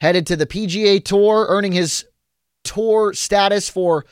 headed to the PGA Tour, earning his tour status for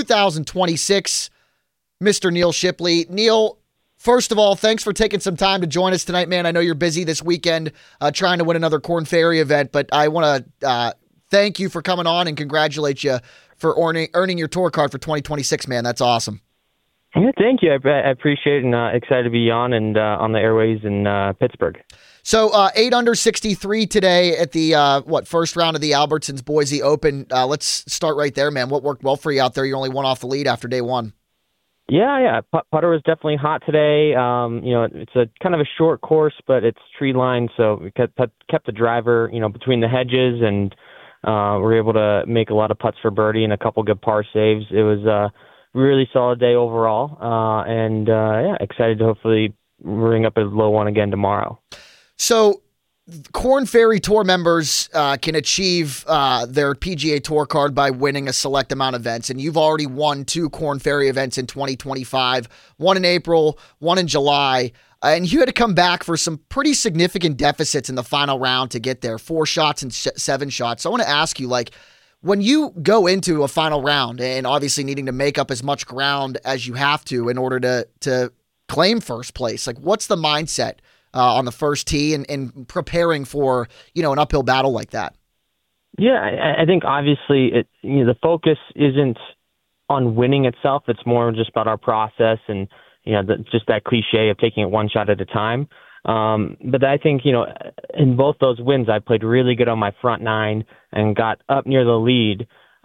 2026. Mr. Neil Shipley. Neil, first of all, thanks for taking some time to join us tonight, man. I know you're busy this weekend trying to win another Korn Ferry event, but I want to thank you for coming on and congratulate you for earning your tour card for 2026, man. That's awesome. Yeah, thank you. I appreciate it and excited to be on and on the airways in Pittsburgh. So 8 under 63 today at the first round of the Albertsons Boise Open. Let's start right there, man. What worked well for you out there? You only one off the lead after day one. Yeah. Putter was definitely hot today. It's a kind of a short course, but it's tree lined, so we kept the driver, between the hedges, and we're able to make a lot of putts for birdie and a couple good par saves. It was a really solid day overall, and excited to hopefully ring up a low one again tomorrow. So Korn Ferry Tour members can achieve their PGA Tour card by winning a select amount of events, and you've already won 2 Korn Ferry events in 2025, one in April, one in July, and you had to come back for some pretty significant deficits in the final round to get there, 4 shots and 7 shots. So I want to ask you, when you go into a final round and obviously needing to make up as much ground as you have to in order to claim first place, what's the mindset on the first tee and preparing for, an uphill battle like that? Yeah, I think obviously the focus isn't on winning itself. It's more just about our process and, just that cliche of taking it one shot at a time. But I think, in both those wins, I played really good on my front 9 and got up near the lead.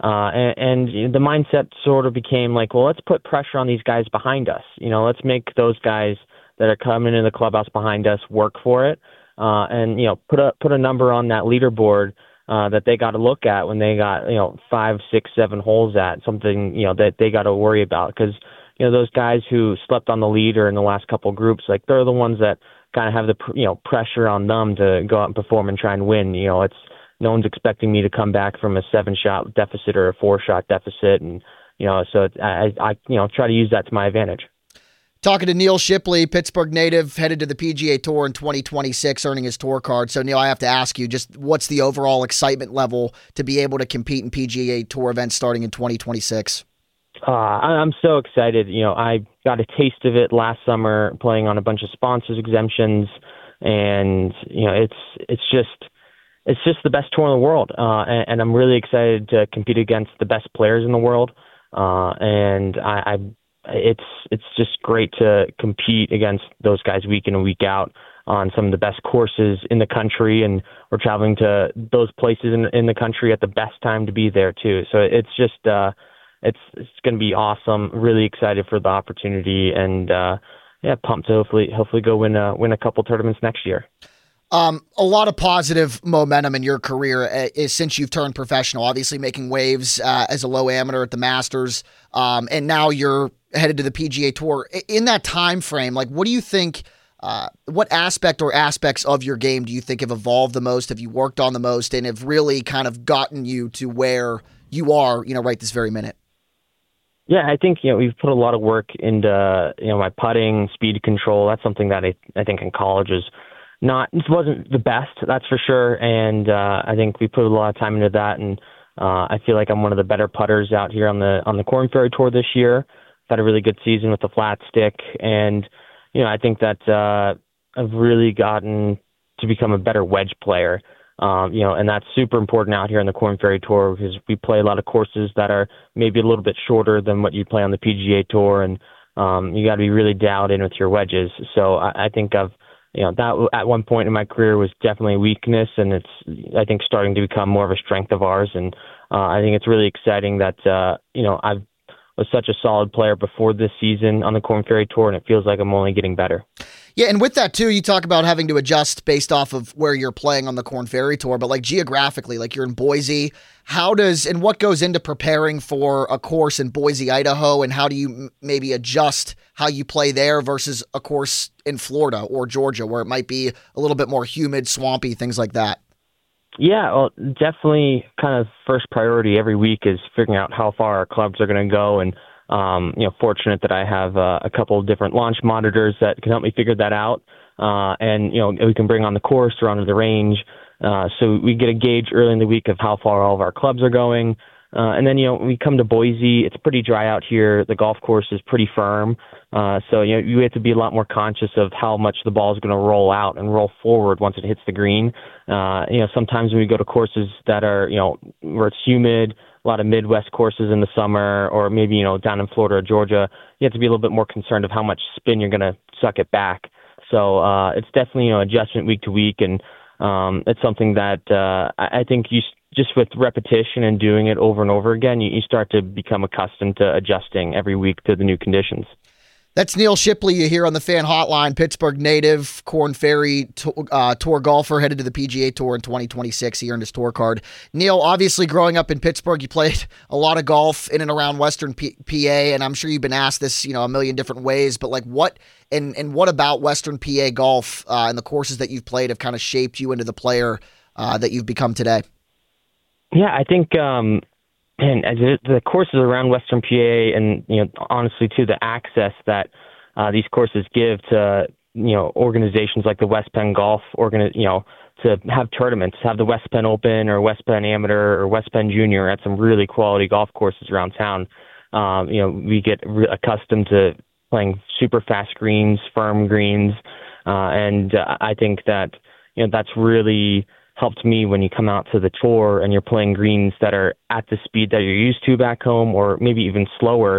And the mindset sort of became let's put pressure on these guys behind us. Let's make those guys that are coming in the clubhouse behind us work for it, and put a number on that leaderboard that they got to look at when they got 5, 6, 7 holes at something that they got to worry about, because those guys who slept on the lead or in the last couple groups, they're the ones that kind of have the pressure on them to go out and perform and try and win. It's no one's expecting me to come back from a 7-shot deficit or a 4-shot deficit, and so I try to use that to my advantage. Talking to Neil Shipley, Pittsburgh native, headed to the PGA Tour in 2026, earning his tour card. So, Neil, I have to ask you, just what's the overall excitement level to be able to compete in PGA Tour events starting in 2026? I'm so excited. I got a taste of it last summer playing on a bunch of sponsors exemptions, and it's just the best tour in the world, and I'm really excited to compete against the best players in the world, and it's just great to compete against those guys week in and week out on some of the best courses in the country, and we're traveling to those places in the country at the best time to be there too. So it's just it's going to be awesome. Really excited for the opportunity, and pumped to hopefully go win a couple tournaments next year. A lot of positive momentum in your career since you've turned professional, obviously making waves as a low amateur at the Masters, and now you're headed to the PGA Tour. In that time frame, what do you think, what aspect or aspects of your game do you think have evolved the most, have you worked on the most, and have really kind of gotten you to where you are, right this very minute? Yeah, I think, we've put a lot of work into, my putting, speed control. That's something that I think in college it wasn't the best, that's for sure. And I think we put a lot of time into that. And I feel like I'm one of the better putters out here on the Korn Ferry Tour this year. I've had a really good season with the flat stick. And, I think that I've really gotten to become a better wedge player. And that's super important out here on the Korn Ferry Tour, because we play a lot of courses that are maybe a little bit shorter than what you play on the PGA Tour. And you got to be really dialed in with your wedges. So I think that at one point in my career was definitely a weakness, and it's, I think, starting to become more of a strength of ours. And I think it's really exciting that, I was such a solid player before this season on the Korn Ferry Tour, and it feels like I'm only getting better. Yeah, and with that, too, you talk about having to adjust based off of where you're playing on the Korn Ferry Tour, but geographically, you're in Boise. And what goes into preparing for a course in Boise, Idaho, and how do you maybe adjust how you play there versus a course in Florida or Georgia, where it might be a little bit more humid, swampy, things like that? Yeah, well, definitely kind of first priority every week is figuring out how far our clubs are going to go. And, fortunate that I have a couple of different launch monitors that can help me figure that out. And, we can bring on the course or onto the range. So we get a gauge early in the week of how far all of our clubs are going. And then, we come to Boise. It's pretty dry out here. The golf course is pretty firm. So, you have to be a lot more conscious of how much the ball is going to roll out and roll forward once it hits the green. Sometimes when we go to courses that are, where it's humid, a lot of Midwest courses in the summer, or maybe, down in Florida or Georgia, you have to be a little bit more concerned of how much spin you're going to suck it back. So it's definitely, adjustment week to week. And it's something that I think just with repetition and doing it over and over again, you start to become accustomed to adjusting every week to the new conditions. That's Neil Shipley you hear on the Fan Hotline, Pittsburgh native, Korn Ferry Tour golfer, headed to the PGA Tour in 2026. He earned his tour card. Neil, obviously growing up in Pittsburgh, you played a lot of golf in and around Western PA, and I'm sure you've been asked this, a million different ways, but what about Western PA golf and the courses that you've played have kind of shaped you into the player that you've become today? Yeah, I think the courses around Western PA and, honestly, too, the access that these courses give to, organizations like the West Penn Golf, to have tournaments, have the West Penn Open or West Penn Amateur or West Penn Junior at some really quality golf courses around town. We get accustomed to playing super fast greens, firm greens, and I think that, that's really helped me when you come out to the tour and you're playing greens that are at the speed that you're used to back home, or maybe even slower.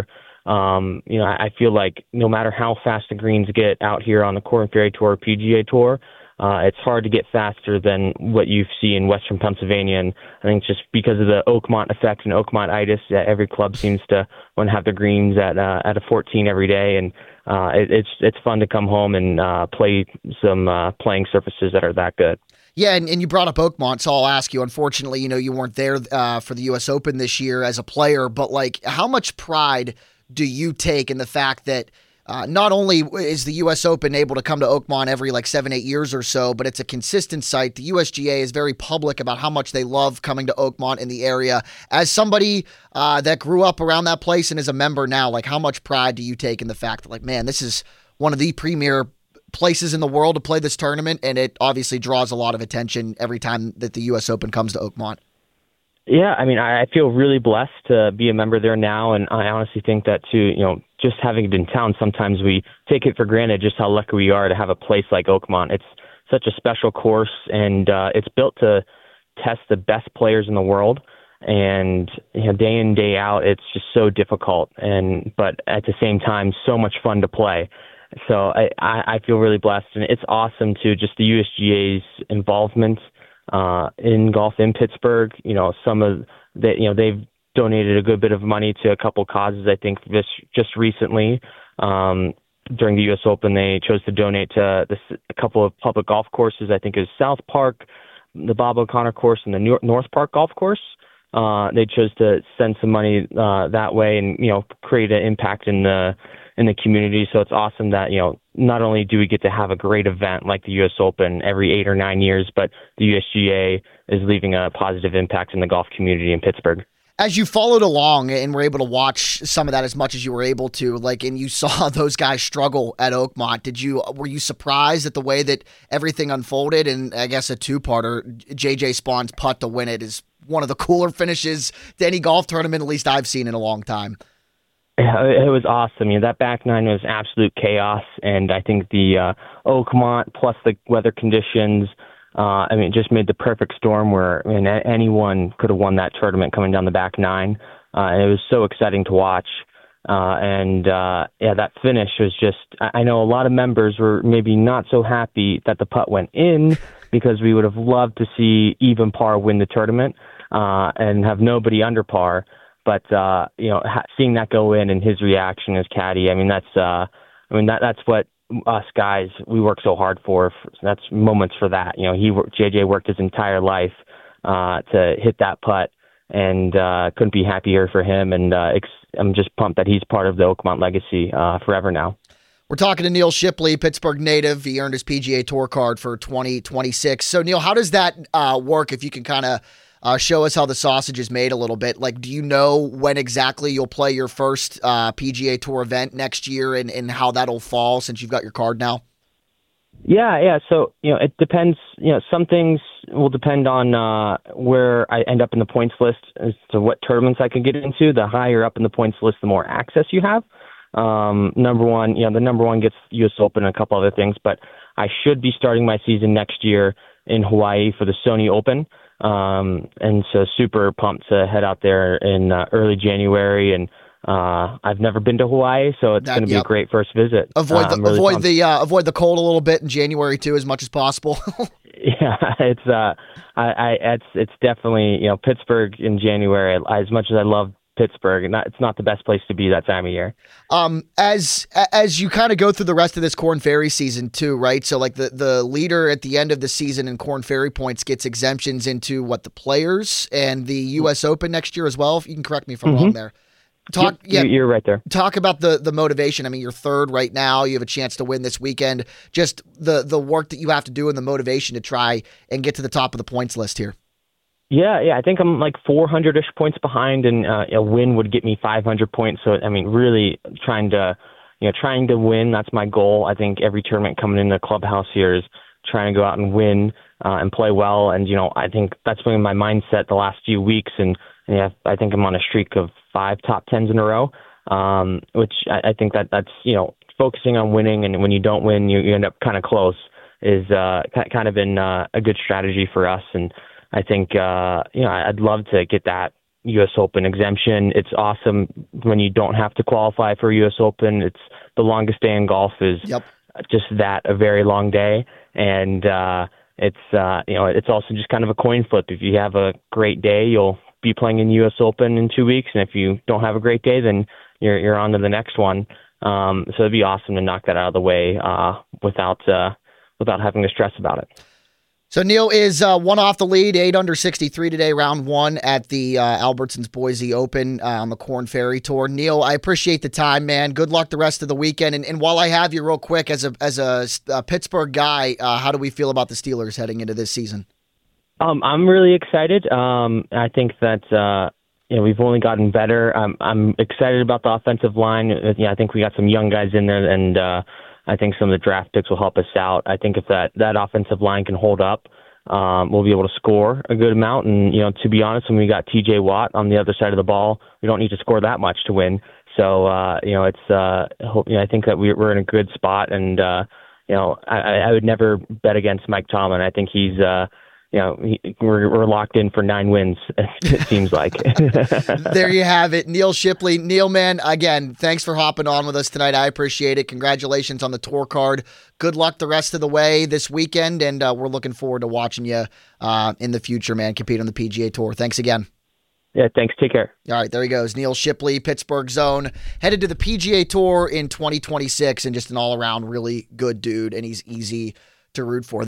I feel like no matter how fast the greens get out here on the Korn Ferry Tour or PGA Tour, it's hard to get faster than what you see in Western Pennsylvania. And I think just because of the Oakmont effect and Oakmont-itis, every club seems to want to have the greens at a 14 every day. And it's fun to come home and play some playing surfaces that are that good. Yeah, and you brought up Oakmont, so I'll ask you. Unfortunately, you weren't there for the U.S. Open this year as a player, but how much pride do you take in the fact that not only is the U.S. Open able to come to Oakmont every 7-8 years or so, but it's a consistent site. The USGA is very public about how much they love coming to Oakmont in the area. As somebody that grew up around that place and is a member now, how much pride do you take in the fact that, man, this is one of the premier places in the world to play this tournament, and it obviously draws a lot of attention every time that the U.S. Open comes to Oakmont? Yeah, I feel really blessed to be a member there now, and I honestly think that too, just having it in town, sometimes we take it for granted just how lucky we are to have a place like Oakmont. It's such a special course, and it's built to test the best players in the world, and day in, day out, it's just so difficult, but at the same time, so much fun to play. So I feel really blessed, and it's awesome to just the USGA's involvement in golf in Pittsburgh. Some of they've donated a good bit of money to a couple causes. I think just recently during the U.S. Open, they chose to donate to a couple of public golf courses. I think it was South Park, the Bob O'Connor course, and the North Park golf course. They chose to send some money that way and create an impact in the community. So it's awesome that, not only do we get to have a great event like the U.S. Open every 8 or 9 years, but the USGA is leaving a positive impact in the golf community in Pittsburgh. As you followed along and were able to watch some of that as much as you were able to, and you saw those guys struggle at Oakmont, were you surprised at the way that everything unfolded? And I guess a two-parter, JJ Spawn's putt to win it is one of the cooler finishes to any golf tournament, at least I've seen in a long time. Yeah, it was awesome. That back nine was absolute chaos, and I think the Oakmont plus the weather conditions, it just made the perfect storm where anyone could have won that tournament coming down the back nine, and it was so exciting to watch. That finish was just, I know a lot of members were maybe not so happy that the putt went in because we would have loved to see even par win the tournament and have nobody under par. But, seeing that go in and his reaction as caddy, that's what us guys, we work so hard for. That's moments for that. JJ worked his entire life to hit that putt, and couldn't be happier for him. And I'm just pumped that he's part of the Oakmont legacy forever now. We're talking to Neil Shipley, Pittsburgh native. He earned his PGA Tour card for 2026. So, Neil, how does that work, if you can kind of show us how the sausage is made a little bit? Do you know when exactly you'll play your first PGA Tour event next year and how that'll fall since you've got your card now? Yeah. So, it depends. Some things will depend on where I end up in the points list as to what tournaments I can get into. The higher up in the points list, the more access you have. Number one, the number one gets U.S. Open and a couple other things, but I should be starting my season next year in Hawaii for the Sony Open. And so super pumped to head out there in early January. And I've never been to Hawaii, so it's going to be a great first visit. Avoid the cold a little bit in January too, as much as possible. Yeah, it's definitely, Pittsburgh in January. As much as I love Pittsburgh, it's not the best place to be that time of year. As you kind of go through the rest of this Korn Ferry season too, right? So like the leader at the end of the season in Korn Ferry points gets exemptions into the players and the U.S. Open next year as well. If you can correct me if I'm wrong there. You're right there. Talk about the motivation. I mean, you're third right now. You have a chance to win this weekend. Just the work that you have to do and the motivation to try and get to the top of the points list here. Yeah. I think I'm like 400-ish points behind, and a win would get me 500 points. So, I mean, really trying to win. That's my goal. I think every tournament coming in the clubhouse here is trying to go out and win and play well. And, I think that's been my mindset the last few weeks. And I think I'm on a streak of 5 top 10s in a row, which I think that's, focusing on winning. And when you don't win, you end up kind of close is kind of been a good strategy for us. And I think, I'd love to get that U.S. Open exemption. It's awesome when you don't have to qualify for U.S. Open. It's the longest day in golf is just a very long day. And it's also just kind of a coin flip. If you have a great day, you'll be playing in U.S. Open in 2 weeks. And if you don't have a great day, then you're on to the next one. So it'd be awesome to knock that out of the way without having to stress about it. So Neil is one off the lead, 8 under 63 today, round one at the Albertsons Boise Open on the Korn Ferry Tour. Neil, I appreciate the time, man. Good luck the rest of the weekend. And while I have you real quick, as a Pittsburgh guy, how do we feel about the Steelers heading into this season? I'm really excited. I think that we've only gotten better. I'm excited about the offensive line. I think we got some young guys in there, and I think some of the draft picks will help us out. I think if that offensive line can hold up, we'll be able to score a good amount. And, to be honest, when we got TJ Watt on the other side of the ball, we don't need to score that much to win. So, I think that we're in a good spot. And, I would never bet against Mike Tomlin. I think he's, we're locked in for 9 wins, it seems like. There you have it. Neil Shipley. Neil, man, again, thanks for hopping on with us tonight. I appreciate it. Congratulations on the tour card. Good luck the rest of the way this weekend, and we're looking forward to watching you in the future, man, compete on the PGA Tour. Thanks again. Yeah, thanks. Take care. All right, there he goes. Neil Shipley, Pittsburgh Zone, headed to the PGA Tour in 2026, and just an all-around really good dude, and he's easy to root for.